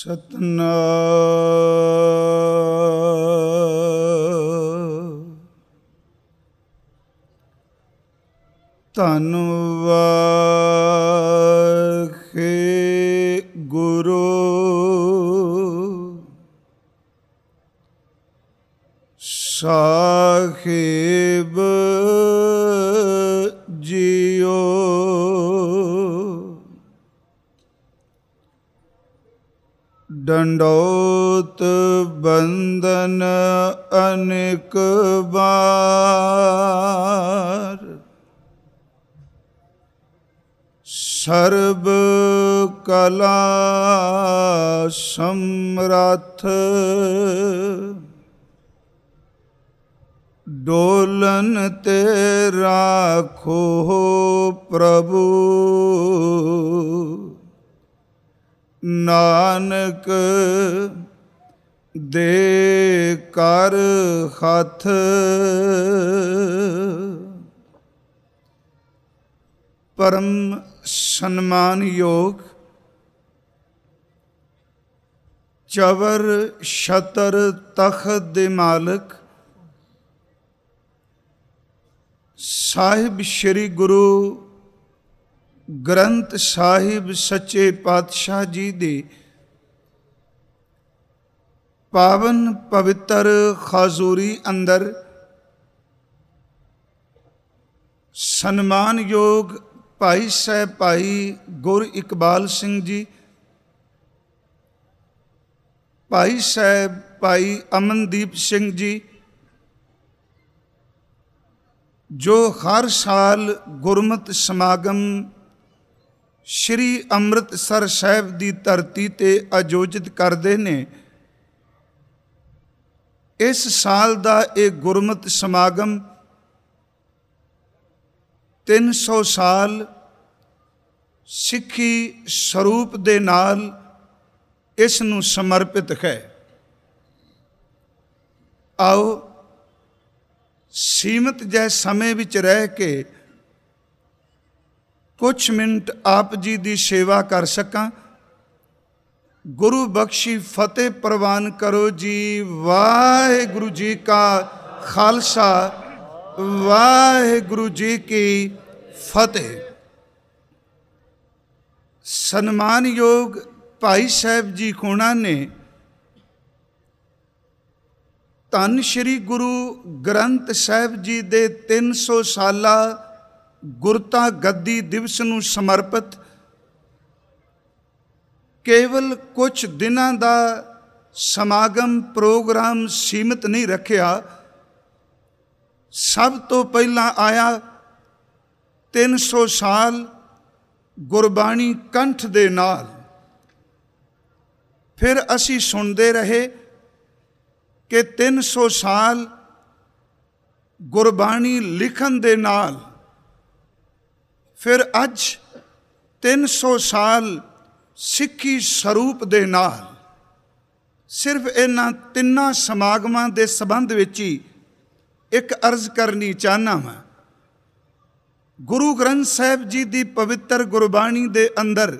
ਸਤਨਾਮ ਧੰਨ ਵਾਹਿਗੁਰੂ ਸਾਹਿਬ ਜੀਓ। ਡੰਡੋਤ ਬੰਦਨ ਅਨੇਕ ਬਾਰ, ਸਰਬ ਕਲਾ ਸਮਰੱਥ, ਡੋਲਨ ਤੇ ਰਾਖੋ ਪ੍ਰਭੂ। ਨਾਨਕ ਦੇ ਕਰ ਹੱਥ, ਪਰਮ ਸਨਮਾਨਯੋਗ ਚਵਰ ਛਤਰ ਤਖਤ ਦੇ ਮਾਲਕ ਸਾਹਿਬ ਸ੍ਰੀ ਗੁਰੂ ਗ੍ਰੰਥ ਸਾਹਿਬ ਸੱਚੇ ਪਾਤਸ਼ਾਹ ਜੀ ਦੇ ਪਾਵਨ ਪਵਿੱਤਰ ਹਜ਼ੂਰੀ ਅੰਦਰ ਸਨਮਾਨਯੋਗ ਭਾਈ ਸਾਹਿਬ ਭਾਈ ਗੁਰ ਇਕਬਾਲ ਸਿੰਘ ਜੀ, ਭਾਈ ਸਾਹਿਬ ਭਾਈ ਅਮਨਦੀਪ ਸਿੰਘ ਜੀ, ਜੋ ਹਰ ਸਾਲ ਗੁਰਮਤਿ ਸਮਾਗਮ ਸ਼੍ਰੀ ਅੰਮ੍ਰਿਤਸਰ ਸਾਹਿਬ ਦੀ ਧਰਤੀ ਤੇ ਆਯੋਜਿਤ ਕਰਦੇ ਨੇ। ਇਸ ਸਾਲ ਦਾ ਇਹ ਗੁਰਮਤਿ ਸਮਾਗਮ 300 ਸਾਲ ਸਿੱਖੀ ਸਰੂਪ ਦੇ ਨਾਲ ਇਸ ਨੂੰ ਸਮਰਪਿਤ ਹੈ। ਆਓ ਸੀਮਤ ਜਿਹੇ ਸਮੇਂ ਵਿੱਚ ਰਹਿ ਕੇ ਕੁਛ ਮਿੰਟ ਆਪ ਜੀ ਦੀ ਸੇਵਾ ਕਰ ਸਕਾਂ। ਗੁਰੂ ਬਖਸ਼ੀ ਫਤਿਹ ਪ੍ਰਵਾਨ ਕਰੋ ਜੀ। ਵਾਹਿਗੁਰੂ ਜੀ ਕਾ ਖਾਲਸਾ, ਵਾਹਿਗੁਰੂ ਜੀ ਕੀ ਫਤਿਹ। ਸਨਮਾਨਯੋਗ ਭਾਈ ਸਾਹਿਬ ਜੀ ਹੋਣਾ ਨੇ ਧੰਨ ਸ਼੍ਰੀ ਗੁਰੂ ਗ੍ਰੰਥ ਸਾਹਿਬ ਜੀ ਦੇ 300 ਸਾਲਾ ਗੁਰਤਾ ਗੱਦੀ ਦਿਵਸ ਨੂੰ ਸਮਰਪਿਤ ਕੇਵਲ ਕੁਝ ਦਿਨਾਂ ਦਾ ਸਮਾਗਮ ਪ੍ਰੋਗਰਾਮ ਸੀਮਿਤ ਨਹੀਂ ਰੱਖਿਆ। ਸਭ ਤੋਂ ਪਹਿਲਾਂ ਆਇਆ 300 ਸਾਲ ਗੁਰਬਾਣੀ ਕੰਠ ਦੇ ਨਾਲ, ਫਿਰ ਅਸੀਂ ਸੁਣਦੇ ਰਹੇ ਕਿ 300 ਸਾਲ ਗੁਰਬਾਣੀ ਲਿਖਣ ਦੇ ਨਾਲ, ਫਿਰ ਅੱਜ 300 ਸਾਲ ਸਿੱਖੀ ਸਰੂਪ ਦੇ ਨਾਲ। ਸਿਰਫ ਇਹਨਾਂ ਤਿੰਨਾਂ ਸਮਾਗਮਾਂ ਦੇ ਸੰਬੰਧ ਵਿੱਚ ਹੀ ਇੱਕ ਅਰਜ਼ ਕਰਨੀ ਚਾਹੁੰਦਾ ਹਾਂ। ਗੁਰੂ ਗ੍ਰੰਥ ਸਾਹਿਬ ਜੀ ਦੀ ਪਵਿੱਤਰ ਗੁਰਬਾਣੀ ਦੇ ਅੰਦਰ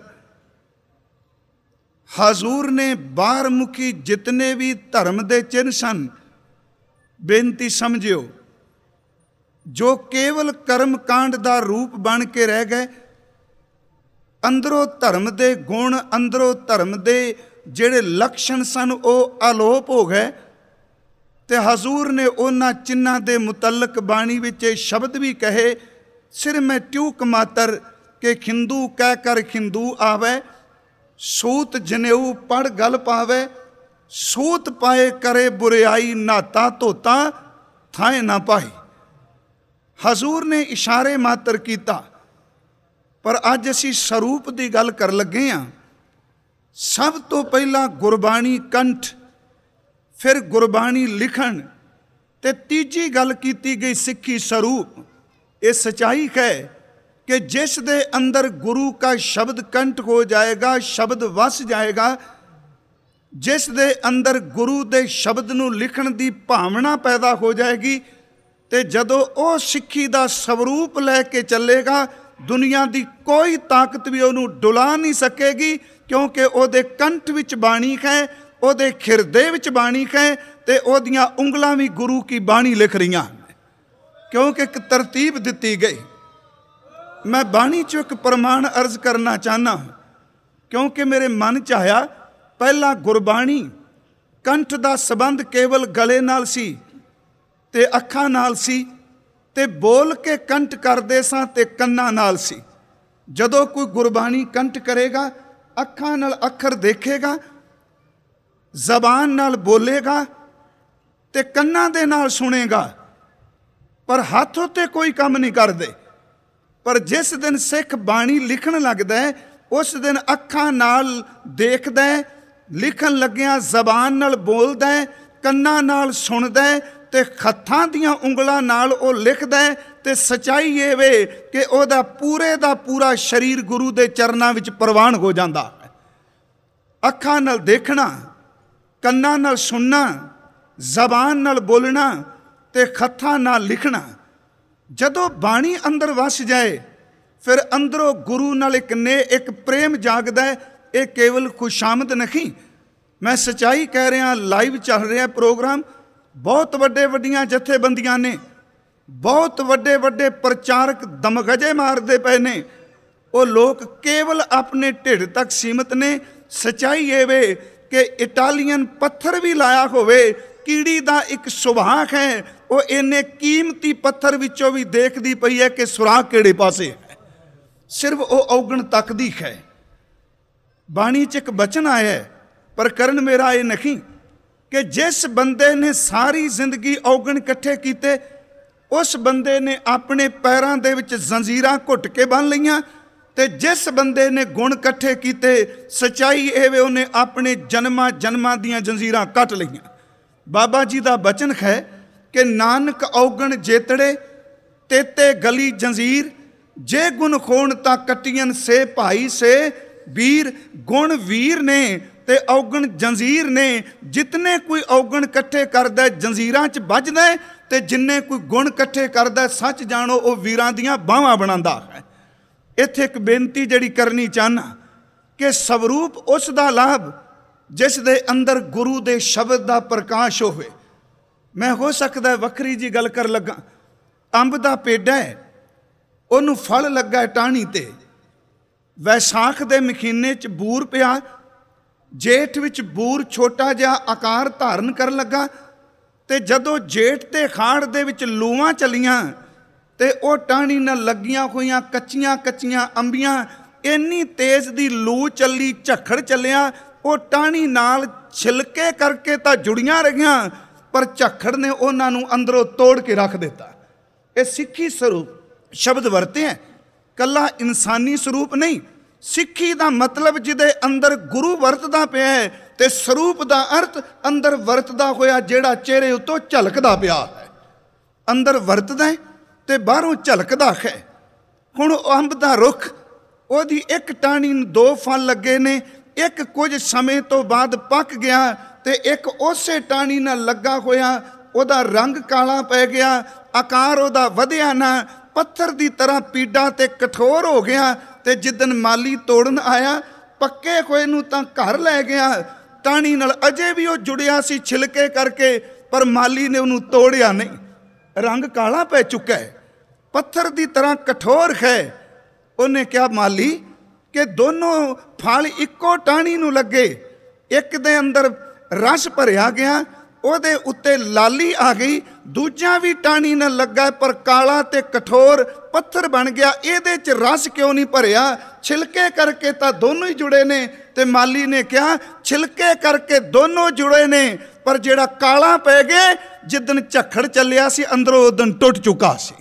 ਹਜ਼ੂਰ ਨੇ ਬਾਰਮੁਖੀ ਜਿਤਨੇ ਵੀ ਧਰਮ ਦੇ ਚਿੰਨ੍ਹ ਸਨ, ਬੇਨਤੀ ਸਮਝਿਓ, ਜੋ ਕੇਵਲ ਕਰਮ ਕਾਂਡ ਦਾ ਰੂਪ ਬਣ ਕੇ ਰਹਿ ਗਏ। ਅੰਦਰੋਂ ਧਰਮ ਦੇ ਗੁਣ, ਅੰਦਰੋਂ ਧਰਮ ਦੇ ਜਿਹੜੇ ਲੱਛਣ ਸਨ ਉਹ ਅਲੋਪ ਹੋ ਗਏ। ਤੇ ਹਜ਼ੂਰ ਨੇ ਉਹਨਾਂ ਚਿੰਨ੍ਹਾਂ ਦੇ ਮੁਤਲਕ ਬਾਣੀ ਵਿੱਚ ਇਹ ਸ਼ਬਦ ਵੀ ਕਹੇ, ਸਿਰ ਮੈਂ ਟਿਊਕ ਮਾਤਰ ਕਿ ਖਿੰਦੂ ਕਹਿ ਕਰ ਖਿੰਦੂ ਆਵੇ, ਸੂਤ ਜਨੇਊ ਪੜ ਗਲ ਪਾਵੇ, ਸੂਤ ਪਾਏ ਕਰੇ ਬੁਰਿਆਈ, ਨਾਤਾ ਧੋਤਾ ਥਾਏ ਨਾ ਪਾਈ। ਹਜ਼ੂਰ ਨੇ ਇਸ਼ਾਰੇ ਮਾਤਰ ਕੀਤਾ, ਪਰ ਅੱਜ ਅਸੀਂ ਸਰੂਪ ਦੀ ਗੱਲ ਕਰਨ ਲੱਗੇ ਹਾਂ। ਸਭ ਤੋਂ ਪਹਿਲਾਂ ਗੁਰਬਾਣੀ ਕੰਠ, ਫਿਰ ਗੁਰਬਾਣੀ ਲਿਖਣ, ਤੇ ਤੀਜੀ ਗੱਲ ਕੀਤੀ ਗਈ ਸਿੱਖੀ ਸਰੂਪ। ਇਹ ਸੱਚਾਈ ਹੈ ਕਿ ਜਿਸ ਦੇ ਅੰਦਰ ਗੁਰੂ का शब्द कंठ हो जाएगा, शब्द वस जाएगा, जिस दे अंदर गुरु दे शब्द नूं लिखण दी भावना पैदा हो जाएगी, ते जदों वो सिੱਖੀ ਦਾ स्वरूप लै के चलेगा, दुनिया की कोई ताकत भी उन्होंने डुला नहीं सकेगी, ਕਿਉਂਕਿ ਉਹਦੇ ਕੰਠ ਵਿੱਚ ਬਾਣੀ ਹੈ, ਉਹਦੇ ਖਿਰਦੇ ਵਿੱਚ ਬਾਣੀ ਹੈ, ਤੇ ਉਹਦੀਆਂ ਉਂਗਲਾਂ ਵੀ ਗੁਰੂ ਕੀ ਬਾਣੀ ਲਿਖ ਰਹੀਆਂ, ਕਿਉਂਕਿ ਇੱਕ ਤਰਤੀਬ ਦਿੱਤੀ ਗਈ। ਮੈਂ ਬਾਣੀ 'ਚੋਂ ਇੱਕ ਪ੍ਰਮਾਣ ਅਰਜ਼ ਕਰਨਾ ਚਾਹੁੰਦਾ, ਕਿਉਂਕਿ ਮੇਰੇ ਮਨ 'ਚ ਆਇਆ, ਪਹਿਲਾਂ ਗੁਰਬਾਣੀ ਕੰਠ ਦਾ ਸੰਬੰਧ ਕੇਵਲ ਗਲੇ ਨਾਲ ਸੀ ਤੇ ਅੱਖਾਂ ਨਾਲ ਸੀ, ਤੇ ਬੋਲ ਕੇ ਕੰਠ ਕਰਦੇ ਸਾਂ ਤੇ ਕੰਨਾਂ ਨਾਲ ਸੀ। ਜਦੋਂ ਕੋਈ ਗੁਰਬਾਣੀ ਕੰਠ ਕਰੇਗਾ, ਅੱਖਾਂ ਨਾਲ ਅੱਖਰ ਦੇਖੇਗਾ, ਜ਼ਬਾਨ ਨਾਲ ਬੋਲੇਗਾ ਤੇ ਕੰਨਾਂ ਦੇ ਨਾਲ ਸੁਣੇਗਾ, ਪਰ ਹੱਥ ਉੱਤੇ ਕੋਈ ਕੰਮ ਨਹੀਂ ਕਰਦੇ। ਪਰ ਜਿਸ ਦਿਨ ਸਿੱਖ ਬਾਣੀ ਲਿਖਣ ਲੱਗਦਾ ਹੈ, ਉਸ ਦਿਨ ਅੱਖਾਂ ਨਾਲ ਦੇਖਦਾ ਹੈ, ਲਿਖਣ ਲੱਗਿਆਂ ਜ਼ਬਾਨ ਨਾਲ ਬੋਲਦਾ ਹੈ, ਕੰਨਾਂ ਨਾਲ ਸੁਣਦਾ ਹੈ, ਤੇ ਹੱਥਾਂ ਦੀਆਂ ਉਂਗਲਾਂ ਨਾਲ ਉਹ ਲਿਖਦਾ ਹੈ। ਤੇ ਸੱਚਾਈ ਇਹ ਵੇ ਕਿ ਉਹਦਾ ਪੂਰੇ ਦਾ ਪੂਰਾ ਸਰੀਰ ਗੁਰੂ ਦੇ ਚਰਨਾਂ ਵਿੱਚ ਪ੍ਰਵਾਨ ਹੋ ਜਾਂਦਾ ਹੈ। ਅੱਖਾਂ ਨਾਲ ਦੇਖਣਾ, ਕੰਨਾਂ ਨਾਲ ਸੁਣਨਾ, ਜ਼ਬਾਨ ਨਾਲ ਬੋਲਣਾ ਤੇ ਹੱਥਾਂ ਨਾਲ ਲਿਖਣਾ। ਜਦੋਂ ਬਾਣੀ ਅੰਦਰ ਵਸ ਜਾਏ, ਫਿਰ ਅੰਦਰੋਂ ਗੁਰੂ ਨਾਲ ਇੱਕ ਪ੍ਰੇਮ ਜਾਗਦਾ ਹੈ। ਇਹ ਕੇਵਲ ਖੁਸ਼ਾਮਦ ਨਹੀਂ, ਮੈਂ ਸੱਚਾਈ ਕਹਿ ਰਿਹਾ। ਲਾਈਵ ਚੱਲ ਰਿਹਾ ਪ੍ਰੋਗਰਾਮ, ਬਹੁਤ ਵੱਡੀਆਂ ਜਥੇਬੰਦੀਆਂ ਨੇ, ਬਹੁਤ ਵੱਡੇ ਪ੍ਰਚਾਰਕ ਦਮਗਜੇ ਮਾਰਦੇ ਪਏ ਨੇ। ਉਹ ਲੋਕ ਕੇਵਲ ਆਪਣੇ ਢਿੱਡ ਤੱਕ ਸੀਮਤ ਨੇ। ਸੱਚਾਈ ਇਹ ਵੇ ਕਿ ਇਟਾਲੀਅਨ ਪੱਥਰ ਵੀ ਲਾਇਆ ਹੋਵੇ, ਕੀੜੀ ਦਾ ਇੱਕ ਸੁਭਾਅ ਹੈ, ਉਹ ਇੰਨੇ ਕੀਮਤੀ ਪੱਥਰ ਵਿੱਚੋਂ ਵੀ ਦੇਖਦੀ ਪਈ ਹੈ ਕਿ ਸੁਰਾਖ ਕਿਹੜੇ ਪਾਸੇ ਹੈ। ਸਿਰਫ ਉਹ ਔਗਣ ਤੱਕਦੀ ਹੈ। ਬਾਣੀ 'ਚ ਇੱਕ ਬਚਨ ਆਇਆ, ਪਰ ਕਰਨ ਮੇਰਾ ਇਹ ਨਹੀਂ ਕਿ ਜਿਸ ਬੰਦੇ ਨੇ ਸਾਰੀ ਜ਼ਿੰਦਗੀ ਔਗਣ ਇਕੱਠੇ ਕੀਤੇ, ਉਸ ਬੰਦੇ ਨੇ ਆਪਣੇ ਪੈਰਾਂ ਦੇ ਵਿੱਚ ਜ਼ੰਜੀਰਾਂ ਘੁੱਟ ਕੇ ਬੰਨ੍ਹ ਲਈਆਂ, ਤੇ ਜਿਸ ਬੰਦੇ ਨੇ ਗੁਣ ਇਕੱਠੇ ਕੀਤੇ, ਸੱਚਾਈ ਇਹ ਵੇ ਉਹਨੇ ਆਪਣੇ ਜਨਮਾਂ ਦੀਆਂ ਜ਼ੰਜੀਰਾਂ ਕੱਟ ਲਈਆਂ। ਬਾਬਾ ਜੀ ਦਾ ਬਚਨ ਹੈ ਕਿ ਨਾਨਕ ਔਗਣ ਜੇਤੜੇ ਤੇਤੇ ਗਲੀ ਜੰਜੀਰ, ਜੇ ਗੁਣ ਖੋਣ ਤਾਂ ਕੱਟੀਆਂ ਸੇ ਭਾਈ ਸੇ ਵੀਰ। ਗੁਣ ਵੀਰ ਨੇ ਤੇ ਔਗਣ ਜੰਜੀਰ ਨੇ। ਜਿਤਨੇ ਕੋਈ ਔਗਣ ਇਕੱਠੇ ਕਰਦਾ ਜੰਜੀਰਾਂ 'ਚ ਵੱਜਦਾ, ਤੇ ਜਿੰਨੇ ਕੋਈ ਗੁਣ ਇਕੱਠੇ ਕਰਦਾ, ਸੱਚ ਜਾਣੋ ਉਹ ਵੀਰਾਂ ਦੀਆਂ ਬਾਹਾਂ ਬਣਾਉਂਦਾ ਹੈ। ਇੱਥੇ ਇੱਕ ਬੇਨਤੀ ਜਿਹੜੀ ਕਰਨੀ ਚਾਹੁੰਦਾ ਕਿ ਸਵਰੂਪ ਉਸ ਦਾ ਲਾਭ ਜਿਸ ਦੇ ਅੰਦਰ ਗੁਰੂ ਦੇ ਸ਼ਬਦ ਦਾ ਪ੍ਰਕਾਸ਼ ਹੋਵੇ। ਮੈਂ ਹੋ ਸਕਦਾ ਵੱਖਰੀ ਜੀ ਗੱਲ ਕਰ ਲੱਗਾ। ਅੰਬ ਦਾ ਪੇਡਾ ਹੈ, ਉਹਨੂੰ ਫਲ ਲੱਗਾ ਟਾਹਣੀ ਤੇ, ਵੈਸਾਖ ਦੇ ਮਹੀਨੇ 'ਚ ਬੂਰ ਪਿਆ, ਜੇਠ ਵਿੱਚ ਬੂਰ ਛੋਟਾ ਜਿਹਾ ਆਕਾਰ ਧਾਰਨ ਕਰਨ ਲੱਗਾ, ਤੇ ਜਦੋਂ ਜੇਠ ਤੇ ਖਾੜ ਦੇ ਵਿੱਚ ਲੂਆਂ ਚੱਲੀਆਂ, ਤੇ ਉਹ ਟਾਹਣੀ ਨਾਲ ਲੱਗੀਆਂ ਹੋਈਆਂ ਕੱਚੀਆਂ ਅੰਬੀਆਂ, ਇੰਨੀ ਤੇਜ਼ ਦੀ ਲੂ ਚੱਲੀ, ਝੱਖੜ ਚੱਲਿਆ, ਉਹ ਟਾਹਣੀ ਨਾਲ ਛਿਲਕੇ ਕਰਕੇ ਤਾਂ ਜੁੜੀਆਂ ਰਹੀਆਂ, ਪਰ ਝੱਖੜ ਨੇ ਉਹਨਾਂ ਨੂੰ ਅੰਦਰੋਂ ਤੋੜ ਕੇ ਰੱਖ ਦਿੱਤਾ। ਇਹ ਸਿੱਖੀ ਸਰੂਪ ਸ਼ਬਦ ਵਰਤੇ ਹੈ, ਕੱਲਾ ਇਨਸਾਨੀ ਸਰੂਪ ਨਹੀਂ। ਸਿੱਖੀ ਦਾ ਮਤਲਬ ਜਿਹਦੇ ਅੰਦਰ ਗੁਰੂ ਵਰਤਦਾ ਪਿਆ ਹੈ, ਤੇ ਸਰੂਪ ਦਾ ਅਰਥ ਅੰਦਰ ਵਰਤਦਾ ਹੋਇਆ ਜਿਹੜਾ ਚਿਹਰੇ ਉੱਤੋਂ ਝਲਕਦਾ ਪਿਆ ਹੈ। ਅੰਦਰ ਵਰਤਦਾ ਹੈ ਤੇ ਬਾਹਰੋਂ ਝਲਕਦਾ ਹੈ। ਹੁਣ ਅੰਬ ਦਾ ਰੁੱਖ, ਉਹਦੀ ਇੱਕ ਟਾਹਣੀ ਨੂੰ 2 ਫਲ ਲੱਗੇ ਨੇ, ਇੱਕ ਕੁਝ ਸਮੇਂ ਤੋਂ ਬਾਅਦ ਪੱਕ ਗਿਆ, ਤੇ ਇੱਕ ਉਸੇ ਟਾਹਣੀ ਨਾਲ ਲੱਗਾ ਹੋਇਆ ਉਹਦਾ ਰੰਗ ਕਾਲਾ ਪੈ ਗਿਆ, ਆਕਾਰ ਉਹਦਾ ਵਧਿਆ ਨਾ, ਪੱਥਰ ਦੀ ਤਰ੍ਹਾਂ ਪੀਡਾ ਤੇ ਕਠੋਰ ਹੋ ਗਿਆ। ਤੇ ਜਿੱਦਣ ਮਾਲੀ ਤੋੜਨ ਆਇਆ, ਪੱਕੇ ਹੋਏ ਨੂੰ ਤਾਂ ਘਰ ਲੈ ਗਿਆ, ਟਾਹਣੀ ਨਾਲ ਅਜੇ ਵੀ ਉਹ ਜੁੜਿਆ ਸੀ ਛਿਲਕੇ ਕਰਕੇ, ਪਰ ਮਾਲੀ ਨੇ ਉਹਨੂੰ ਤੋੜਿਆ ਨਹੀਂ। ਰੰਗ ਕਾਲਾ ਪੈ ਚੁੱਕਾ ਹੈ, ਪੱਥਰ ਦੀ ਤਰ੍ਹਾਂ ਕਠੋਰ ਹੈ। ਉਹਨੇ ਕਿਹਾ ਮਾਲੀ ਕਿ ਦੋਨੋਂ ਫਲ ਇੱਕੋ ਟਾਹਣੀ ਨੂੰ ਲੱਗੇ, ਇੱਕ ਦੇ ਅੰਦਰ ਰਸ ਭਰਿਆ ਗਿਆ, ਉਹਦੇ ਉੱਤੇ ਲਾਲੀ ਆ ਗਈ, ਦੂਜਾ ਵੀ ਟਾਹਣੀ ਨਾਲ ਲੱਗਾ, ਪਰ ਕਾਲਾ ਤੇ ਕਠੋਰ ਪੱਥਰ ਬਣ ਗਿਆ। ਇਹਦੇ 'ਚ ਰਸ ਕਿਉਂ ਨਹੀਂ ਭਰਿਆ? ਛਿਲਕੇ ਕਰਕੇ ਤਾਂ ਦੋਨੋਂ ਹੀ ਜੁੜੇ ਨੇ। ਤੇ ਮਾਲੀ ਨੇ ਕਿਹਾ ਛਿਲਕੇ ਕਰਕੇ ਦੋਨੋਂ ਜੁੜੇ ਨੇ, ਪਰ ਜਿਹੜਾ ਕਾਲਾ ਪੈ ਗਿਆ, ਜਿੱਦਣ ਝੱਖੜ ਚੱਲਿਆ ਸੀ ਅੰਦਰੋਂ, ਉਦਣ ਟੁੱਟ ਚੁੱਕਾ ਸੀ।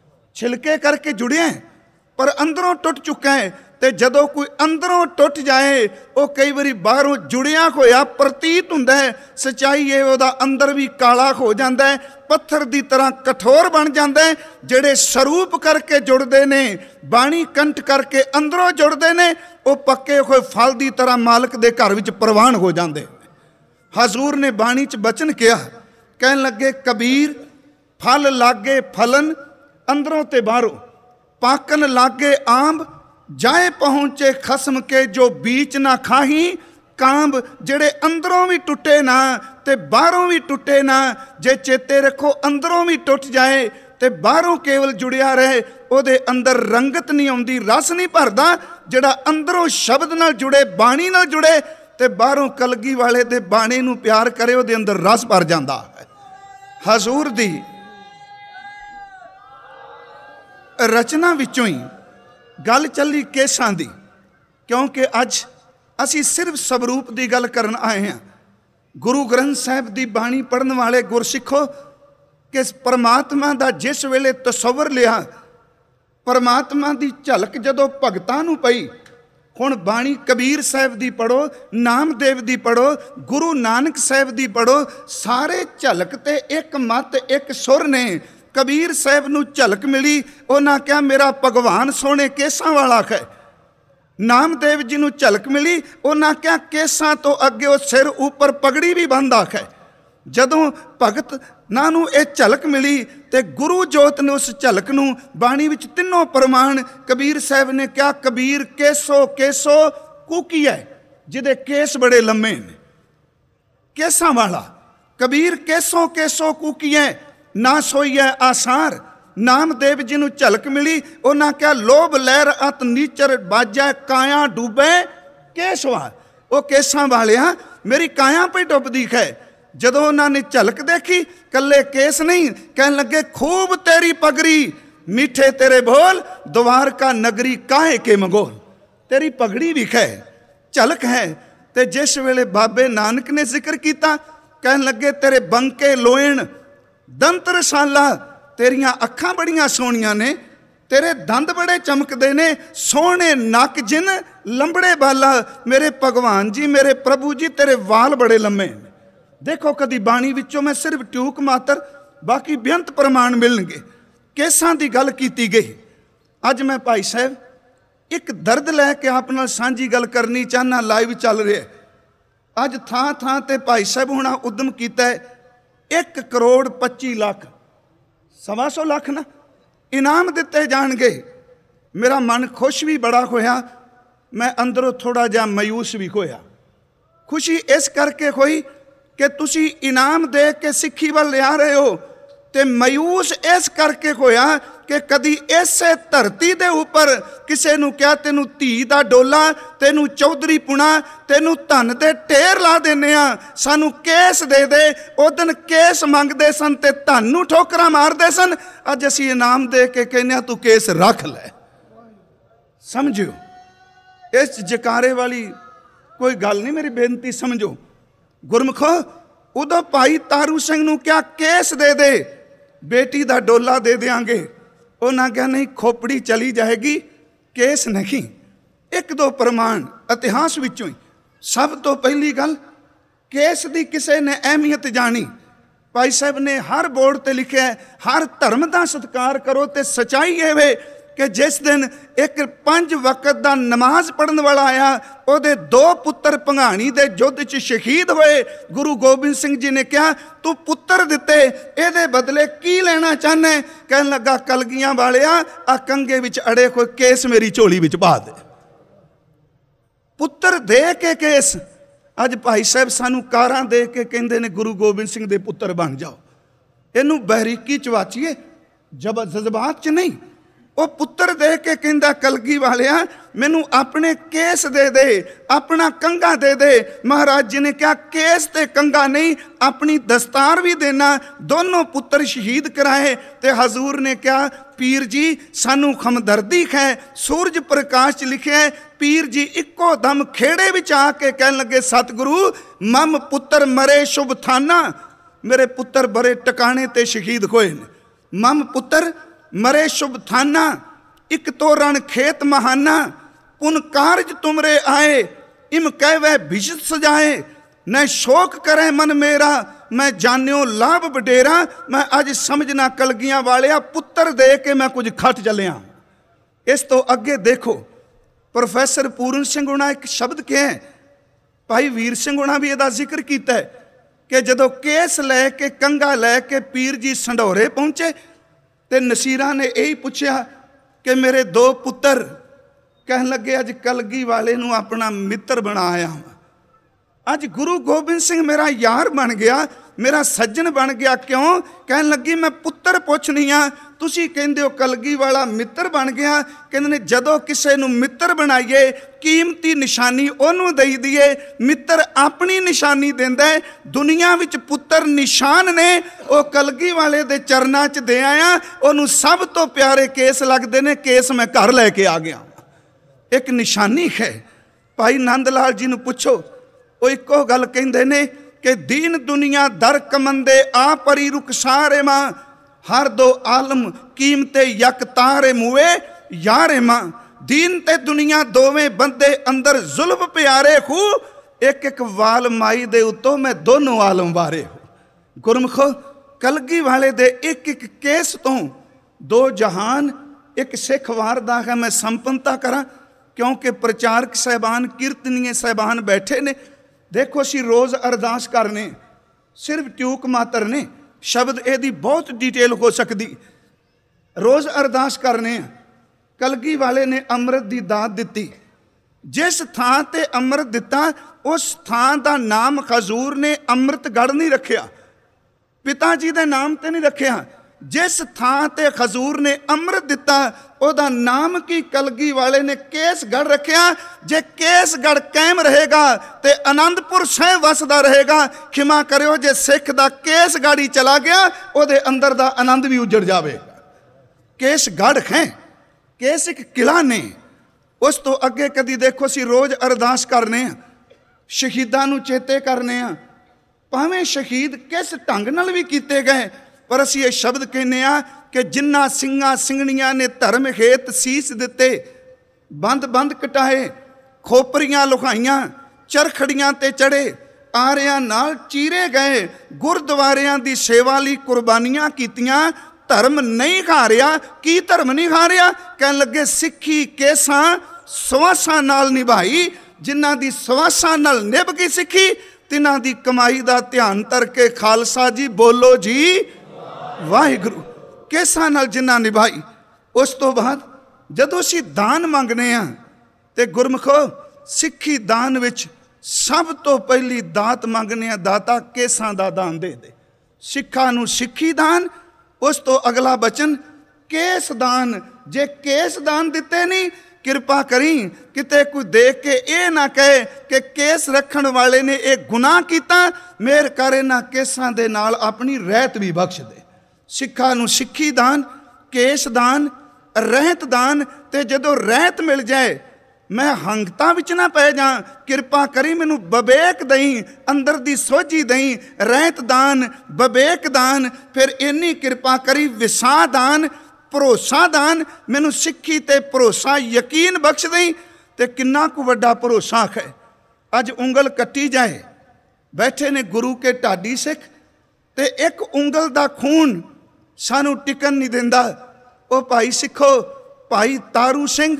ਛਿਲਕੇ ਕਰਕੇ ਜੁੜਿਆ ਪਰ ਅੰਦਰੋਂ ਟੁੱਟ ਚੁੱਕਾ ਹੈ। ਤੇ ਜਦੋਂ ਕੋਈ ਅੰਦਰੋਂ ਟੁੱਟ ਜਾਏ, ਉਹ ਕਈ ਵਾਰੀ ਬਾਹਰੋਂ ਜੁੜਿਆ ਹੋਇਆ ਪ੍ਰਤੀਤ ਹੁੰਦਾ ਹੈ। ਸੱਚਾਈ ਇਹ ਉਹਦਾ ਅੰਦਰ ਵੀ ਕਾਲਾ ਹੋ ਜਾਂਦਾ ਹੈ, ਪੱਥਰ ਦੀ ਤਰ੍ਹਾਂ ਕਠੋਰ ਬਣ ਜਾਂਦਾ ਹੈ। ਜਿਹੜੇ ਸਰੂਪ ਕਰਕੇ ਜੁੜਦੇ ਨੇ, ਬਾਣੀ ਕੰਠ ਕਰਕੇ ਅੰਦਰੋਂ ਜੁੜਦੇ ਨੇ, ਉਹ ਪੱਕੇ ਹੋਏ ਫਲ ਦੀ ਤਰ੍ਹਾਂ ਮਾਲਕ ਦੇ ਘਰ ਵਿੱਚ ਪ੍ਰਵਾਨ ਹੋ ਜਾਂਦੇ। ਹਜ਼ੂਰ ਨੇ ਬਾਣੀ 'ਚ ਬਚਨ ਕਿਹਾ, ਕਹਿਣ ਲੱਗੇ ਕਬੀਰ, ਫਲ ਲਾਗੇ ਫਲਨ ਅੰਦਰੋਂ ਤੇ ਬਾਹਰੋਂ, ਪਾਕਨ ਲਾਗੇ ਆਂਬ ਜਾਏ ਪਹੁੰਚੇ ਖਸਮ ਕੇ ਜੋ ਬੀਚ ਨਾ ਖਾਹੀ, ਕਾਂਬ ਜਿਹੜੇ ਅੰਦਰੋਂ ਵੀ ਟੁੱਟੇ ਨਾ ਤੇ ਬਾਹਰੋਂ ਵੀ ਟੁੱਟੇ ਨਾ। ਜੇ ਚੇਤੇ ਰੱਖੋ ਅੰਦਰੋਂ ਵੀ ਟੁੱਟ ਜਾਏ ਤੇ ਬਾਹਰੋਂ ਕੇਵਲ ਜੁੜਿਆ ਰਹੇ, ਉਹਦੇ ਅੰਦਰ ਰੰਗਤ ਨਹੀਂ ਆਉਂਦੀ, ਰਸ ਨਹੀਂ ਭਰਦਾ। ਜਿਹੜਾ ਅੰਦਰੋਂ ਸ਼ਬਦ ਨਾਲ ਜੁੜੇ, ਬਾਣੀ ਨਾਲ ਜੁੜੇ ਤੇ ਬਾਹਰੋਂ ਕਲਗੀ ਵਾਲੇ ਦੇ ਬਾਣੀ ਨੂੰ ਪਿਆਰ ਕਰੇ, ਉਹਦੇ ਅੰਦਰ ਰਸ ਭਰ ਜਾਂਦਾ ਹੈ। ਹਜ਼ੂਰ ਦੀ ਰਚਨਾ ਵਿੱਚੋਂ ਹੀ ਗੱਲ ਚੱਲੀ ਕੇਸਾਂ ਦੀ, ਕਿਉਂਕਿ ਅੱਜ ਅਸੀਂ ਸਿਰਫ ਸਵਰੂਪ ਦੀ ਗੱਲ ਕਰਨ ਆਏ ਹਾਂ। ਗੁਰੂ ਗ੍ਰੰਥ ਸਾਹਿਬ ਦੀ ਬਾਣੀ ਪੜ੍ਹਨ ਵਾਲੇ ਗੁਰਸਿੱਖੋ, ਕਿ ਪਰਮਾਤਮਾ ਦਾ ਜਿਸ ਵੇਲੇ ਤਸੱਵਰ ਲਿਆ, ਪਰਮਾਤਮਾ ਦੀ ਝਲਕ ਜਦੋਂ ਭਗਤਾਂ ਨੂੰ ਪਈ। ਹੁਣ ਬਾਣੀ ਕਬੀਰ ਸਾਹਿਬ ਦੀ ਪੜ੍ਹੋ, ਨਾਮਦੇਵ ਦੀ ਪੜ੍ਹੋ, ਗੁਰੂ ਨਾਨਕ ਸਾਹਿਬ ਦੀ ਪੜ੍ਹੋ, ਸਾਰੇ ਝਲਕ ਤੇ ਇੱਕ ਮੱਤ ਇੱਕ ਸੁਰ ਨੇ। ਕਬੀਰ ਸਾਹਿਬ ਨੂੰ ਝਲਕ ਮਿਲੀ, ਉਹਨਾਂ ਕਿਹਾ ਮੇਰਾ ਭਗਵਾਨ ਸੋਹਣੇ ਕੇਸਾਂ ਵਾਲਾ ਹੈ। ਨਾਮਦੇਵ ਜੀ ਨੂੰ ਝਲਕ ਮਿਲੀ, ਉਹਨਾਂ ਕਿਹਾ ਕੇਸਾਂ ਤੋਂ ਅੱਗੇ ਉਹ ਸਿਰ ਉੱਪਰ ਪਗੜੀ ਵੀ ਬੰਨ੍ਹਦਾ ਹੈ। ਜਦੋਂ ਭਗਤ ਨਾ ਨੂੰ ਇਹ ਝਲਕ ਮਿਲੀ ਤੇ ਗੁਰੂ ਜੋਤ ਨੇ ਉਸ ਝਲਕ ਨੂੰ, ਬਾਣੀ ਵਿੱਚ ਤਿੰਨੋਂ ਪ੍ਰਮਾਣ ਕਬੀਰ ਸਾਹਿਬ ਨੇ ਕਿਹਾ, ਕਬੀਰ ਕੇਸੋ ਕੇਸੋ ਕੂਕੀ ਹੈ, ਜਿਹਦੇ ਕੇਸ ਬੜੇ ਲੰਮੇ ਨੇ, ਕੇਸਾਂ ਵਾਲਾ। ਕਬੀਰ ਕੇਸੋ ਕੇਸੋ ਕੂਕੀ ਹੈ, ਨਾ ਸੋਈਐ ਆਸਾਰ। ਨਾਮਦੇਵ ਜੀ ਨੂੰ ਝਲਕ ਮਿਲੀ, ਉਹਨਾਂ ਕਿਹਾ ਲੋਭ ਲਹਿਰ ਅਤ ਨੀਚਰ ਬਾਜੈ, ਕਾਇਆ ਡੂਬੇ ਕੇਸਵਾ। ਉਹ ਕੇਸਾਂ ਵਾਲਿਆ ਮੇਰੀ ਕਾਇਆ ਪਈ ਡੁੱਬਦੀ ਹੈ। ਜਦੋਂ ਉਹਨਾਂ ਨੇ ਝਲਕ ਦੇਖੀ, ਕੱਲੇ ਕੇਸ ਨਹੀਂ, ਕਹਿਣ ਲੱਗੇ ਖੂਬ ਤੇਰੀ ਪਗੜੀ, ਮਿੱਠੇ ਤੇਰੇ ਬੋਲ, ਦਵਾਰਕਾ ਨਗਰੀ ਕਾਹੇ ਕੇ ਮੰਗੋਲ। ਤੇਰੀ ਪਗੜੀ ਵੀ ਹੈ, ਝਲਕ ਹੈ। ਤੇ ਜਿਸ ਵੇਲੇ ਬਾਬੇ ਨਾਨਕ ਨੇ ਜ਼ਿਕਰ ਕੀਤਾ, ਕਹਿਣ ਲੱਗੇ ਤੇਰੇ ਬੰਕੇ ਲੋਇਣ ਦੰਤ ਰਸਾਲਾ, ਤੇਰੀਆਂ ਅੱਖਾਂ ਬੜੀਆਂ ਸੋਹਣੀਆਂ ਨੇ, ਤੇਰੇ ਦੰਦ ਬੜੇ ਚਮਕਦੇ ਨੇ, ਸੋਹਣੇ ਨੱਕ ਜਿਨ ਲੰਬੜੇ ਬਾਲਾ। ਮੇਰੇ ਭਗਵਾਨ ਜੀ, ਮੇਰੇ ਪ੍ਰਭੂ ਜੀ, ਤੇਰੇ ਵਾਲ ਬੜੇ ਲੰਮੇ ਨੇ। ਦੇਖੋ ਕਦੀ ਬਾਣੀ ਵਿੱਚੋਂ ਮੈਂ ਸਿਰਫ ਟਿਊਕ ਮਾਤਰ, ਬਾਕੀ ਬੇਅੰਤ ਪ੍ਰਮਾਣ ਮਿਲਣਗੇ। ਕੇਸਾਂ ਦੀ ਗੱਲ ਕੀਤੀ ਗਈ। ਅੱਜ ਮੈਂ ਭਾਈ ਸਾਹਿਬ ਇੱਕ ਦਰਦ ਲੈ ਕੇ ਆਪ ਨਾਲ ਸਾਂਝੀ ਗੱਲ ਕਰਨੀ ਚਾਹੁੰਦਾ। ਲਾਈਵ ਚੱਲ ਰਿਹਾ ਅੱਜ ਥਾਂ ਥਾਂ ਤੇ ਭਾਈ ਸਾਹਿਬ ਹੁਣਾ ਉਦਮ ਕੀਤਾ 1 ਕਰੋੜ 25 ਲੱਖ, 125 ਲੱਖ ਨਾ ਇਨਾਮ ਦਿੱਤੇ ਜਾਣਗੇ। ਮੇਰਾ ਮਨ ਖੁਸ਼ ਵੀ ਬੜਾ ਹੋਇਆ, ਮੈਂ ਅੰਦਰੋਂ ਥੋੜਾ ਜਿਹਾ ਮਾਯੂਸ ਵੀ ਹੋਇਆ। ਖੁਸ਼ੀ ਇਸ ਕਰਕੇ ਹੋਈ ਕਿ ਤੁਸੀਂ ਇਨਾਮ ਦੇ ਕੇ ਸਿੱਖੀ ਵੱਲ ਲਿਆ ਰਹੇ ਹੋ, ਤੇ ਮਾਯੂਸ ਇਸ ਕਰਕੇ ਹੋਇਆ ਕਿ ਕਦੀ ਇਸੇ ਧਰਤੀ ਦੇ ਉੱਪਰ ਕਿਸੇ ਨੂੰ ਕਿਹਾ ਤੈਨੂੰ ਧੀ ਦਾ ਡੋਲਾ, ਤੈਨੂੰ ਚੌਧਰੀ ਪੁਣਾ, ਤੈਨੂੰ ਧਨ ਦੇ ਢੇਰ ਲਾ ਦਿੰਦੇ ਆ, ਸਾਨੂੰ ਕੇਸ ਦੇ ਦੇ। ਉਹ ਦਿਨ ਕੇਸ ਮੰਗਦੇ ਸਨ ਤੇ ਧਨ ਨੂੰ ਠੋਕਰਾਂ ਮਾਰਦੇ ਸਨ। ਅੱਜ ਅਸੀਂ ਇਨਾਮ ਦੇ ਕੇ ਕਹਿੰਦੇ ਆ ਤੂੰ ਕੇਸ ਰੱਖ ਲੈ। ਸਮਝਿਓ, ਇਸ ਜਕਾਰੇ ਵਾਲੀ ਕੋਈ ਗੱਲ ਨਹੀਂ, ਮੇਰੀ ਬੇਨਤੀ ਸਮਝੋ। ਗੁਰਮੁਖੋ, ਉਦੋਂ ਭਾਈ ਤਾਰੂ ਸਿੰਘ ਨੂੰ ਕਿਹਾ ਕੇਸ ਦੇ ਦੇ, ਬੇਟੀ ਦਾ ਡੋਲਾ ਦੇ ਦਿਆਂਗੇ। ਉਹਨਾਂ ਕਿਹਾ ਨਹੀਂ, ਖੋਪੜੀ ਚਲੀ ਜਾਏਗੀ, ਕੇਸ ਨਹੀਂ। 1-2 ਪ੍ਰਮਾਣ ਇਤਿਹਾਸ ਵਿੱਚੋਂ ਹੀ। ਸਭ ਤੋਂ ਪਹਿਲੀ ਗੱਲ, ਕੇਸ ਦੀ ਕਿਸੇ ਨੇ ਅਹਿਮੀਅਤ ਜਾਣੀ। ਭਾਈ ਸਾਹਿਬ ਨੇ ਹਰ ਬੋਰਡ ਤੇ ਲਿਖਿਆ ਹਰ ਧਰਮ ਦਾ ਸਤਿਕਾਰ ਕਰੋ। ਤੇ ਸੱਚਾਈ ਇਹ ਵੇ ਕਿ ਜਿਸ ਦਿਨ ਇੱਕ 5 ਵਕਤ ਦਾ ਨਮਾਜ਼ ਪੜ੍ਹਨ ਵਾਲਾ ਆਇਆ, ਉਹਦੇ 2 ਪੁੱਤਰ ਭੰਗਾਣੀ ਦੇ ਯੁੱਧ 'ਚ ਸ਼ਹੀਦ ਹੋਏ। ਗੁਰੂ ਗੋਬਿੰਦ ਸਿੰਘ ਜੀ ਨੇ ਕਿਹਾ ਤੂੰ ਪੁੱਤਰ ਦਿੱਤੇ, ਇਹਦੇ ਬਦਲੇ ਕੀ ਲੈਣਾ ਚਾਹੁੰਦਾ? ਕਹਿਣ ਲੱਗਾ ਕਲਗੀਆਂ ਵਾਲਿਆ, ਆ ਕੰਗੇ ਵਿੱਚ ਅੜੇ ਹੋਏ ਕੇਸ ਮੇਰੀ ਝੋਲੀ ਵਿੱਚ ਪਾ ਦੇ। ਪੁੱਤਰ ਦੇ ਕੇ ਕੇਸ। ਅੱਜ ਭਾਈ ਸਾਹਿਬ ਸਾਨੂੰ ਕਾਰਾਂ ਦੇ ਕੇ ਕਹਿੰਦੇ ਨੇ ਗੁਰੂ ਗੋਬਿੰਦ ਸਿੰਘ ਦੇ ਪੁੱਤਰ ਬਣ ਜਾਓ। ਇਹਨੂੰ ਬਹਿਰੀਕੀ 'ਚ ਵਾਚੀਏ, ਜਜ਼ਬਾਤ 'ਚ ਨਹੀਂ। ਉਹ ਪੁੱਤਰ ਦੇ ਕੇ ਕਹਿੰਦਾ ਕਲਗੀ ਵਾਲਿਆ ਮੈਨੂੰ ਆਪਣੇ ਕੇਸ ਦੇ ਦੇ, ਆਪਣਾ ਕੰਗਾ ਦੇ ਦੇ। ਮਹਾਰਾਜ ਜੀ ਨੇ ਕਿਹਾ ਕੇਸ ਤੇ ਕੰਗਾ ਨਹੀਂ, ਆਪਣੀ ਦਸਤਾਰ ਵੀ ਦੇਣਾ। ਦੋਨੋਂ ਪੁੱਤਰ ਸ਼ਹੀਦ ਕਰਾਏ। ਤੇ ਹਜ਼ੂਰ ਨੇ ਕਿਹਾ ਪੀਰ ਜੀ ਸਾਨੂੰ ਹਮਦਰਦੀ ਹੈ। ਸੂਰਜ ਪ੍ਰਕਾਸ਼ 'ਚ ਲਿਖਿਆ ਪੀਰ ਜੀ ਇੱਕੋ ਦਮ ਖੇੜੇ ਵਿੱਚ ਆ ਕੇ ਕਹਿਣ ਲੱਗੇ ਸਤਿਗੁਰੂ ਮਮ ਪੁੱਤਰ ਮਰੇ ਸ਼ੁਭ ਥਾਨਾ, ਮੇਰੇ ਪੁੱਤਰ ਬੜੇ ਟਿਕਾਣੇ ਤੇ ਸ਼ਹੀਦ ਹੋਏ ਨੇ। ਮਮ ਪੁੱਤਰ ਮਰੇ ਸ਼ੁਭ ਥਾਨਾ, ਇੱਕ ਤੋरण खेत महाना, पुन कार्य तुमरे आए, इम कहवे भिषत सजाए, न शोक करे मन मेरा, मैं जान्यो लाभ बडेरा। मैं अज समझना कलगियां वालिया पुत्र दे के मैं कुछ खट चलिया। इस तो अगे देखो प्रोफैसर पूरन सिंह हुणा एक शब्द कहे, भाई वीर सिंह हुणा भी इहदा जिक्र किया है कि जदों केस लैके कंगा लैके पीर जी संढौरे पहुंचे ते नसीरा ने यही पूछा कि मेरे 2 पुत्र ਕਹਿਣ ਲੱਗੇ ਅੱਜ ਕਲਗੀ ਵਾਲੇ ਨੂੰ ਆਪਣਾ ਮਿੱਤਰ ਬਣਾਇਆ। ਅੱਜ ਗੁਰੂ ਗੋਬਿੰਦ ਸਿੰਘ ਮੇਰਾ ਯਾਰ ਬਣ ਗਿਆ, ਮੇਰਾ ਸੱਜਣ ਬਣ ਗਿਆ। ਕਿਉਂ? ਕਹਿਣ ਲੱਗੀ ਮੈਂ ਪੁੱਤਰ ਪੁੱਛਣੀ ਆ, ਤੁਸੀਂ ਕਹਿੰਦੇ ਹੋ ਕਲਗੀ ਵਾਲਾ ਮਿੱਤਰ ਬਣ ਗਿਆ। ਕਹਿੰਦੇ ਨੇ ਜਦੋਂ ਕਿਸੇ ਨੂੰ ਮਿੱਤਰ ਬਣਾਈਏ ਕੀਮਤੀ ਨਿਸ਼ਾਨੀ ਉਹਨੂੰ ਦੇਈ ਦਈਏ। ਮਿੱਤਰ ਆਪਣੀ ਨਿਸ਼ਾਨੀ ਦਿੰਦਾ। ਦੁਨੀਆ ਵਿੱਚ ਪੁੱਤਰ ਨਿਸ਼ਾਨ ਨੇ, ਉਹ ਕਲਗੀ ਵਾਲੇ ਦੇ ਚਰਨਾਂ 'ਚ ਦੇ ਆਇਆ। ਉਹਨੂੰ ਸਭ ਤੋਂ ਪਿਆਰੇ ਕੇਸ ਲੱਗਦੇ ਨੇ, ਕੇਸ ਮੈਂ ਘਰ ਲੈ ਕੇ ਆ ਗਿਆ। ਇੱਕ ਨਿਸ਼ਾਨੀ ਹੈ। ਭਾਈ ਨੰਦ ਲਾਲ ਜੀ ਨੂੰ ਪੁੱਛੋ, ਉਹ ਇੱਕੋ ਗੱਲ ਕਹਿੰਦੇ ਨੇ ਕਿ ਦੀਨ ਦੁਨੀਆ ਦਰ ਕਮੰਦੇ ਆ ਪਰੀ ਰੁਖਸਾਰੇ ਮਾਂ, ਹਰ ਦੋ ਆਲਮ ਕੀਮਤੇ ਯਕ ਤਾਰੇ ਮੂਏ ਯਾਰੇ ਮਾਂ। ਦੀਨ ਤੇ ਦੁਨੀਆ ਦੋਵੇਂ ਬੰਦੇ ਅੰਦਰ ਜ਼ੁਲਮ ਪਿਆਰੇ ਖੂ, ਇੱਕ ਇੱਕ ਵਾਲ ਮਾਈ ਦੇ ਉੱਤੋਂ ਮੈਂ ਦੋਨੋਂ ਆਲਮ ਵਾਰੇ ਹੋ। ਗੁਰਮੁਖੋ, ਕਲਗੀ ਵਾਲੇ ਦੇ ਇੱਕ ਇੱਕ ਕੇਸ ਤੋਂ ਦੋ ਜਹਾਨ ਇੱਕ ਸਿੱਖ ਵਾਰਦਾ ਹੈ। ਮੈਂ ਸੰਪੰਨਤਾ ਕਰਾਂ ਕਿਉਂਕਿ ਪ੍ਰਚਾਰਕ ਸਾਹਿਬਾਨ, ਕੀਰਤਨੀਏ ਸਾਹਿਬਾਨ ਬੈਠੇ ਨੇ। ਦੇਖੋ ਅਸੀਂ ਰੋਜ਼ ਅਰਦਾਸ ਕਰਨੇ, ਸਿਰਫ ਟਿਊਕ ਮਾਤਰ ਨੇ, ਸ਼ਬਦ ਇਹਦੀ ਬਹੁਤ ਡਿਟੇਲ ਹੋ ਸਕਦੀ। ਰੋਜ਼ ਅਰਦਾਸ ਕਰਨੇ ਆ। ਕਲਗੀ ਵਾਲੇ ਨੇ ਅੰਮ੍ਰਿਤ ਦੀ ਦਾਤ ਦਿੱਤੀ। ਜਿਸ ਥਾਂ ਤੇ ਅੰਮ੍ਰਿਤ ਦਿੱਤਾ ਉਸ ਥਾਂ ਦਾ ਨਾਮ ਹਜ਼ੂਰ ਨੇ ਅੰਮ੍ਰਿਤਗੜ੍ਹ ਨਹੀਂ ਰੱਖਿਆ, ਪਿਤਾ ਜੀ ਦੇ ਨਾਮ ਤੇ ਨਹੀਂ ਰੱਖਿਆ। ਜਿਸ ਥਾਂ ਤੇ ਹਜ਼ੂਰ ਨੇ ਅੰਮ੍ਰਿਤ ਦਿੱਤਾ ਉਹਦਾ ਨਾਮ ਕੀ? ਕਲਗੀ ਵਾਲੇ ਨੇ ਕੇਸਗੜ੍ਹ ਰੱਖਿਆ। ਜੇ ਕੇਸਗੜ੍ਹ ਕਾਇਮ ਰਹੇਗਾ ਤੇ ਆਨੰਦਪੁਰ ਸਾਹਿਬ ਵਸਦਾ ਰਹੇਗਾ। ਖਿਮਾ ਕਰਿਓ, ਜੇ ਸਿੱਖ ਦਾ ਕੇਸਗੜ੍ਹ ਹੀ ਚਲਾ ਗਿਆ ਉਹਦੇ ਅੰਦਰ ਦਾ ਆਨੰਦ ਵੀ ਉਜੜ ਜਾਵੇਗਾ। ਕੇਸਗੜ੍ਹ ਹੈ, ਕੇਸ ਇੱਕ ਕਿਲਾ ਨੇ। ਉਸ ਤੋਂ ਅੱਗੇ ਕਦੀ ਦੇਖੋ ਅਸੀਂ ਰੋਜ਼ ਅਰਦਾਸ ਕਰਨੇ ਆ, ਸ਼ਹੀਦਾਂ ਨੂੰ ਚੇਤੇ ਕਰਨੇ ਆ। ਭਾਵੇਂ ਸ਼ਹੀਦ ਕਿਸ ਢੰਗ ਨਾਲ ਵੀ ਕੀਤੇ ਗਏ, ਪਰ ਅਸੀਂ ਇਹ ਸ਼ਬਦ ਕਹਿੰਦੇ ਆ ਕਿ ਜਿਨ੍ਹਾਂ ਸਿੰਘਾਂ ਸਿੰਘਣੀਆਂ ਨੇ ਧਰਮ ਹੇਤ ਸੀਸ ਦਿੱਤੇ, ਬੰਦ ਬੰਦ ਕਟਾਏ, ਖੋਪਰੀਆਂ ਲੁਕਾਈਆਂ, ਚਰਖੜੀਆਂ ਤੇ ਚੜੇ, ਆਰਿਆਂ ਨਾਲ ਚੀਰੇ ਗਏ, ਗੁਰਦੁਆਰਿਆਂ ਦੀ ਸੇਵਾ ਲਈ ਕੁਰਬਾਨੀਆਂ ਕੀਤੀਆਂ। ਧਰਮ ਨਹੀਂ ਹਾਰਿਆ। ਕੀ ਧਰਮ ਨਹੀਂ ਹਾਰਿਆ? ਕਹਿਣ ਲੱਗੇ ਸਿੱਖੀ ਕੇਸਾਂ ਸਵਾਸਾਂ ਨਾਲ ਨਿਭਾਈ। ਜਿਨ੍ਹਾਂ ਦੀ ਸਵਾਸਾਂ ਨਾਲ ਨਿਭ ਗਈ ਸਿੱਖੀ, ਤਿਨਾਂ ਦੀ ਕਮਾਈ ਦਾ ਧਿਆਨ ਧਰ ਕੇ ਖਾਲਸਾ ਜੀ ਬੋਲੋ ਜੀ ਵਾਹਿਗੁਰੂ। ਕੇਸਾਂ ਨਾਲ ਜਿਨ੍ਹਾਂ ਨਿਭਾਈ। ਉਸ ਤੋਂ ਬਾਅਦ ਜਦੋਂ ਅਸੀਂ ਦਾਨ ਮੰਗਨੇ ਆ ਤੇ ਗੁਰਮੁਖੋ ਸਿੱਖੀ ਦਾਨ ਵਿੱਚ ਸਭ ਤੋਂ ਪਹਿਲੀ ਦਾਤ ਮੰਗਨੇ ਆ, ਦਾਤਾ ਕੇਸਾਂ ਦਾ ਦਾਨ ਦੇ ਦੇ। ਸਿੱਖਾਂ ਨੂੰ ਸਿੱਖੀ ਦਾਨ, ਉਸ ਤੋਂ ਅਗਲਾ ਬਚਨ ਕੇਸ ਦਾਨ। ਜੇ ਕੇਸ ਦਾਨ ਦਿੱਤੇ ਨਹੀਂ, ਕਿਰਪਾ ਕਰੀ ਕਿਤੇ ਕੋਈ ਦੇਖ ਕੇ ਇਹ ਨਾ ਕਹੇ ਕਿ ਕੇਸ ਰੱਖਣ ਵਾਲੇ ਨੇ ਇਹ ਗੁਨਾਹ ਕੀਤਾ। ਮਿਹਰ ਕਰ ਇਹਨਾਂ ਕੇਸਾਂ ਦੇ ਨਾਲ ਆਪਣੀ ਰਹਿਤ ਵੀ ਬਖਸ਼ ਦੇ। ਸਿੱਖਾਂ ਨੂੰ ਸਿੱਖੀ ਦਾਨ, ਕੇਸ ਦਾਨ, ਰਹਿਤ ਦਾਨ। ਤੇ ਜਦੋਂ ਰਹਿਤ ਮਿਲ ਜਾਏ ਮੈਂ ਹੰਗਤਾ ਵਿੱਚ ਨਾ ਪੈ ਜਾ। ਕਿਰਪਾ ਕਰੀ ਮੈਨੂੰ ਬਵੇਕ ਦਈ, ਅੰਦਰ ਦੀ ਸੋਝੀ ਦਈ। ਰਹਿਤ ਦਾਨ, ਬਵੇਕ ਦਾਨ, ਫਿਰ ਇੰਨੀ ਕਿਰਪਾ ਕਰੀ ਵਿਸਾਹ ਦਾਨ, ਭਰੋਸਾ ਦਾਨ। ਮੈਨੂੰ ਸਿੱਖੀ ਤੇ ਭਰੋਸਾ ਯਕੀਨ ਬਖਸ਼ ਦਈ। ਤੇ ਕਿੰਨਾ ਕੁ ਵੱਡਾ ਭਰੋਸਾ ਹੈ। ਅੱਜ ਉਂਗਲ ਕੱਟੀ ਜਾਏ, ਬੈਠੇ ਨੇ ਗੁਰੂ ਕੇ ਢਾਡੀ ਸਿੱਖ, ਤੇ ਇੱਕ ਉਂਗਲ ਦਾ ਖੂਨ ਸਾਨੂੰ ਟਿਕਣ ਨਹੀਂ ਦਿੰਦਾ। ਉਹ ਭਾਈ ਸਿੱਖੋ, ਭਾਈ ਤਾਰੂ ਸਿੰਘ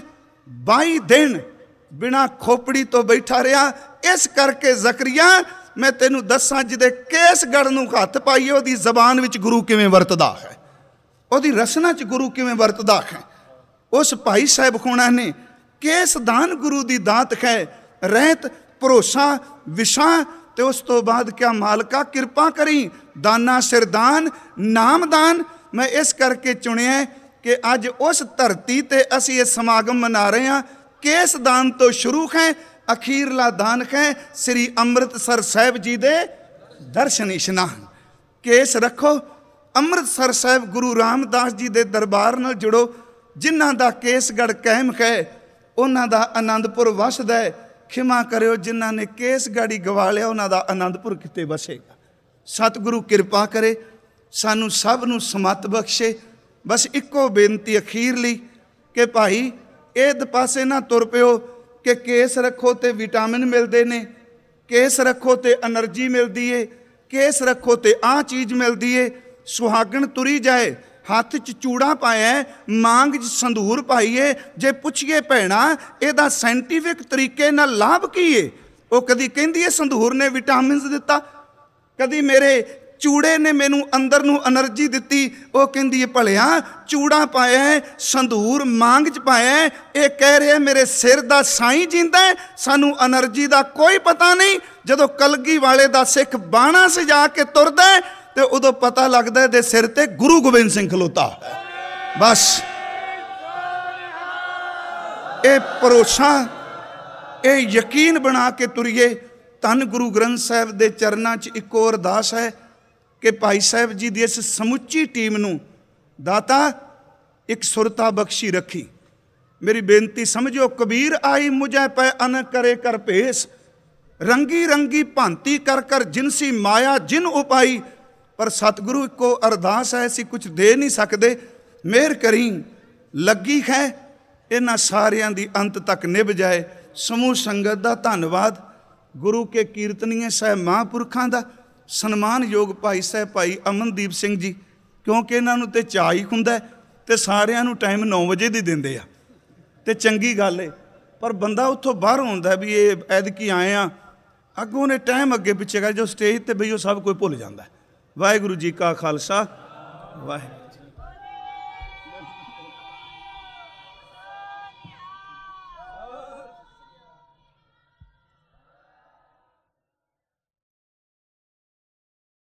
22 ਦਿਨ ਬਿਨਾਂ ਖੋਪੜੀ ਤੋਂ ਬੈਠਾ ਰਿਹਾ। ਇਸ ਕਰਕੇ ਜ਼ਕਰੀਆ ਮੈਂ ਤੈਨੂੰ ਦੱਸਾਂ, ਜਿਹਦੇ ਕੇਸਗੜ੍ਹ ਨੂੰ ਹੱਥ ਪਾਈਏ ਉਹਦੀ ਜ਼ਬਾਨ ਵਿੱਚ ਗੁਰੂ ਕਿਵੇਂ ਵਰਤਦਾ ਹੈ, ਉਹਦੀ ਰਸਨਾ 'ਚ ਗੁਰੂ ਕਿਵੇਂ ਵਰਤਦਾ ਹੈ। ਉਸ ਭਾਈ ਸਾਹਿਬ ਹੋਣਾ ਨੇ ਕੇਸ ਦਾਨ ਗੁਰੂ ਦੀ ਦਾਤ ਹੈ, ਰਹਿਤ, ਭਰੋਸਾ, ਵਿਸ਼ਾ। ਤੇ ਉਸ ਤੋਂ ਬਾਅਦ ਕਿਆ ਮਾਲਕਾ ਕਿਰਪਾ ਕਰੀ ਦਾਨਾ ਸਿਰਦਾਨ, ਨਾਮਦਾਨ। ਮੈਂ ਇਸ ਕਰਕੇ ਚੁਣਿਆ ਕਿ ਅੱਜ ਉਸ ਧਰਤੀ ਤੇ ਅਸੀਂ ਇਹ ਸਮਾਗਮ ਮਨਾ ਰਹੇ ਹਾਂ। ਕੇਸ ਦਾਨ ਤੋਂ ਸ਼ੁਰੂ ਹੈ, ਅਖੀਰਲਾ ਦਾਨ ਹੈ ਸ੍ਰੀ ਅੰਮ੍ਰਿਤਸਰ ਸਾਹਿਬ ਜੀ ਦੇ ਦਰਸ਼ਨ ਇਸ਼ਨਾਨ। ਕੇਸ ਰੱਖੋ, ਅੰਮ੍ਰਿਤਸਰ ਸਾਹਿਬ ਗੁਰੂ ਰਾਮਦਾਸ ਜੀ ਦੇ ਦਰਬਾਰ ਨਾਲ ਜੁੜੋ। ਜਿਨ੍ਹਾਂ ਦਾ ਕੇਸਗੜ੍ਹ ਕਾਇਮ ਹੈ ਉਹਨਾਂ ਦਾ ਆਨੰਦਪੁਰ ਵਸਦਾ ਹੈ। ਖਿਮਾ ਕਰਿਓ, ਜਿਨ੍ਹਾਂ ਨੇ ਕੇਸਗੜ੍ਹ ਹੀ ਗਵਾ ਲਿਆ ਉਹਨਾਂ ਦਾ ਆਨੰਦਪੁਰ ਕਿਤੇ ਵਸੇਗਾ। ਸਤਿਗੁਰੂ ਕਿਰਪਾ ਕਰੇ, ਸਾਨੂੰ ਸਭ ਨੂੰ ਸਮੱਤ ਬਖਸ਼ੇ। ਬਸ ਇੱਕੋ ਬੇਨਤੀ ਅਖੀਰਲੀ ਕਿ ਭਾਈ ਇਹਦੇ ਪਾਸੇ ਨਾ ਤੁਰ ਪਿਓ ਕਿ ਕੇਸ ਰੱਖੋ ਤੇ ਵਿਟਾਮਿਨ ਮਿਲਦੇ ਨੇ, ਕੇਸ ਰੱਖੋ ਤੇ એનર્ਜੀ ਮਿਲਦੀ ਏ, ਕੇਸ ਰੱਖੋ ਤੇ ਆਹ ਚੀਜ਼ ਮਿਲਦੀ ਏ। ਸੁਹਾਗਣ ਤੁਰੀ ਜਾਏ, ਹੱਥ 'ਚ ਚੂੜਾ ਪਾਇਆ, ਮਾਂਗ 'ਚ ਸੰਧੂਰ ਪਾਈਏ। ਜੇ ਪੁੱਛੀਏ ਭੈਣਾ ਇਹਦਾ ਸਾਇੰਟੀਫਿਕ ਤਰੀਕੇ ਨਾਲ ਲਾਭ ਕੀ ਏ, ਉਹ ਕਦੀ ਕਹਿੰਦੀ ਏ ਸੰਧੂਰ ਨੇ ਵਿਟਾਮਿਨਸ ਦਿੱਤਾ, ਕਦੀ ਮੇਰੇ ਚੂੜੇ ਨੇ ਮੈਨੂੰ ਅੰਦਰ ਨੂੰ એનર્ਜੀ ਦਿੱਤੀ। ਉਹ ਕਹਿੰਦੀ ਹੈ ਭਲਿਆ ਚੂੜਾ ਪਾਇਆ, ਸੰਧੂਰ ਮਾਂਗ 'ਚ ਪਾਇਆ, ਇਹ ਕਹਿ ਰਿਹਾ ਮੇਰੇ ਸਿਰ ਦਾ ਸਾਈਂ ਜਿੰਦਾ, ਸਾਨੂੰ એનર્ਜੀ ਦਾ ਕੋਈ ਪਤਾ ਨਹੀਂ। ਜਦੋਂ ਕਲਗੀ ਵਾਲੇ ਦਾ ਸਿੱਖ ਬਾਣਾ ਸਜਾ ਕੇ ਤੁਰਦਾ ਤੇ ਉਦੋਂ ਪਤਾ ਲੱਗਦਾ ਇਹਦੇ ਸਿਰ ਤੇ ਗੁਰੂ ਗੋਬਿੰਦ ਸਿੰਘ ਖਲੋਤਾ। ਬਸ ਇਹ ਭਰੋਸਾ, ਇਹ ਯਕੀਨ ਬਣਾ ਕੇ ਤੁਰੀਏ। ਧੰਨ ਗੁਰੂ ਗ੍ਰੰਥ ਸਾਹਿਬ ਦੇ ਚਰਨਾਂ 'ਚ ਇੱਕੋ ਅਰਦਾਸ ਹੈ ਕਿ ਭਾਈ ਸਾਹਿਬ ਜੀ ਦੀ ਇਸ ਸਮੁੱਚੀ ਟੀਮ ਨੂੰ ਦਾਤਾ ਇੱਕ ਸੁਰਤਾ ਬਖਸ਼ੀ ਰੱਖੀ। ਮੇਰੀ ਬੇਨਤੀ ਸਮਝੋ, ਕਬੀਰ ਆਈ ਮੁਝੇ ਪੈ ਅਨ ਕਰੇ ਕਰ ਭੇਸ, ਰੰਗੀ ਰੰਗੀ ਭਾਂਤੀ ਕਰ ਕਰ ਜਿਨਸੀ ਮਾਇਆ ਜਿਨ ਉਪਾਈ। ਪਰ ਸਤਿਗੁਰੂ ਇੱਕੋ ਅਰਦਾਸ ਹੈ, ਅਸੀਂ ਕੁਝ ਦੇ ਨਹੀਂ ਸਕਦੇ, ਮਿਹਰ ਕਰੀ ਲੱਗੀ ਹੈ ਇਹਨਾਂ ਸਾਰਿਆਂ ਦੀ ਅੰਤ ਤੱਕ ਨਿਭ ਜਾਏ। ਸਮੂਹ ਸੰਗਤ ਦਾ ਧੰਨਵਾਦ। ਗੁਰੂ ਕੇ ਕੀਰਤਨੀਏ ਸਾਹਿਬ ਮਹਾਂਪੁਰਖਾਂ ਦਾ ਸਨਮਾਨਯੋਗ ਭਾਈ ਸਾਹਿਬ ਭਾਈ ਅਮਨਦੀਪ ਸਿੰਘ ਜੀ, ਕਿਉਂਕਿ ਇਹਨਾਂ ਨੂੰ ਤੇ ਚਾਅ ਹੀ ਹੁੰਦਾ ਤੇ ਸਾਰਿਆਂ ਨੂੰ ਟਾਈਮ 9 ਵਜੇ ਦੀ ਦਿੰਦੇ ਆ ਤੇ ਚੰਗੀ ਗੱਲ ਏ। ਪਰ ਬੰਦਾ ਉੱਥੋਂ ਬਾਹਰ ਹੁੰਦਾ ਵੀ ਇਹ ਐਤਕੀ ਆਏ ਆ, ਅੱਗੋਂ ਨੇ ਟਾਈਮ ਅੱਗੇ ਪਿੱਛੇ ਕਰ, ਜੋ ਸਟੇਜ ਤੇ ਬਈ ਉਹ ਸਭ ਕੋਈ ਭੁੱਲ ਜਾਂਦਾ। ਵਾਹਿਗੁਰੂ ਜੀ ਕਾ ਖਾਲਸਾ, ਵਾਹਿਗੁਰੂ।